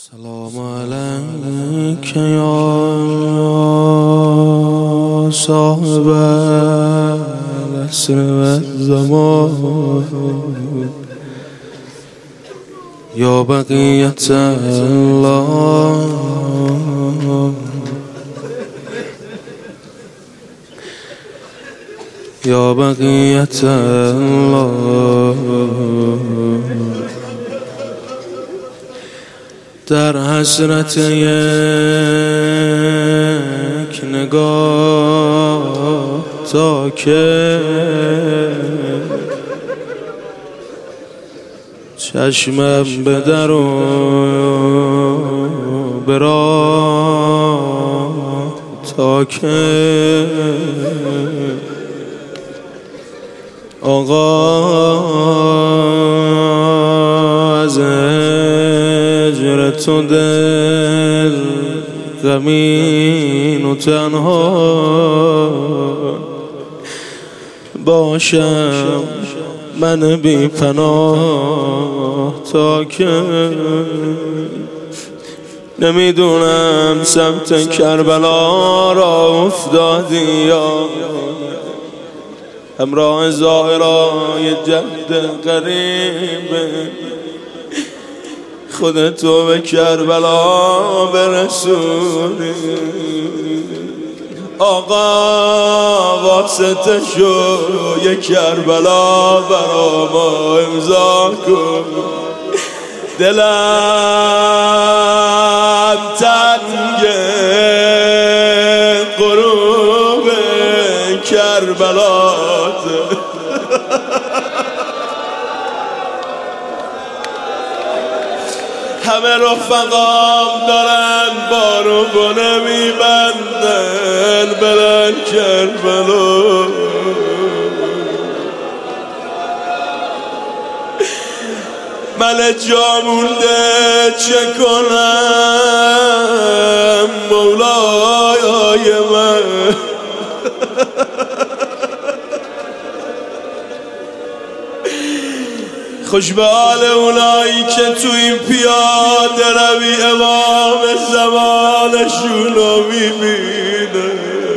سلام علیک یا صاحب العصر والزمان یا بقیت الله یا بقیت الله در حسرت یک نگاه تا که چشمم به در و به راه تا که آقا از هجر تو دل غمین و تنها باشم من بی پناه تا که نمیدونم سمت کربلا را افتادی یا همراه ظاهرای جد قریب خودتو به کربلا برسونی آقا واسطه شو یک کربلا برا ما امضا کن دلم تنگه غروب کربلات همه رفقام دارن بارو بونه میبندن برن کربلا من جا مونده چه کنم مولای من خوش به حال اونایی که تو این پیاده روی امام زمانشون رو میبینه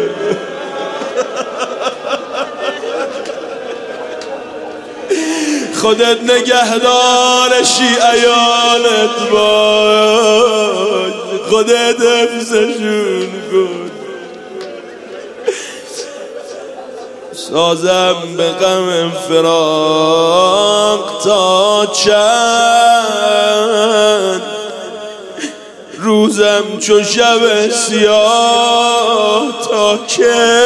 خودت نگهدار شیعیانت باش خودت حفظشون کن سازم به غم فراق تا چند روزم چو شب سیاه تا که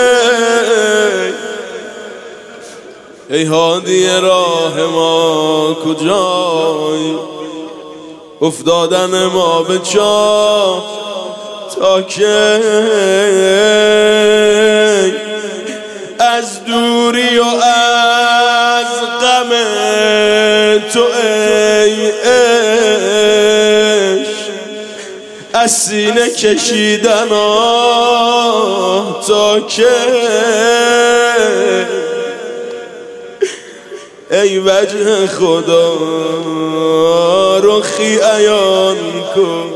ای هادی راه ما کجای افتادن ما به چاه تا که از دوری و از غم تو ای عشق از سینه کشیدن تا که ای وجه خدا رخی عیان کن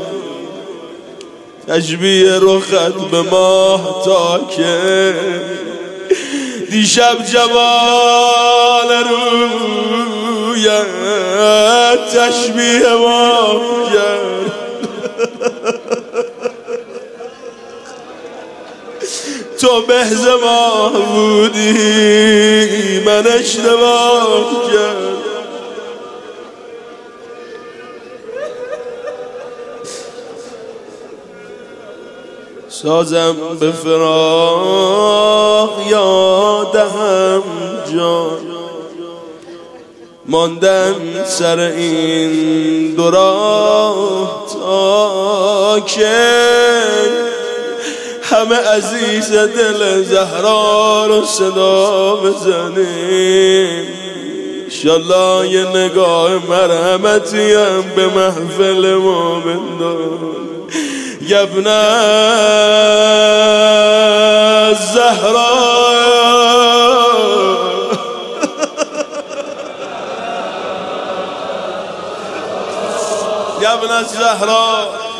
تشبیه رخت به ماه تا که دیشب جمال رویت تشبیه ماه کرد تو بهز ماه بودی من اشتباه کرد سازم به فراق یادم جان ماندم سر این دو راه تا که همه عزیز دل زهرا رو صدا بزنیم انشالله یه نگاه مرحمتیم به محفل مومن دار ابن الزهرا ابن الزهراء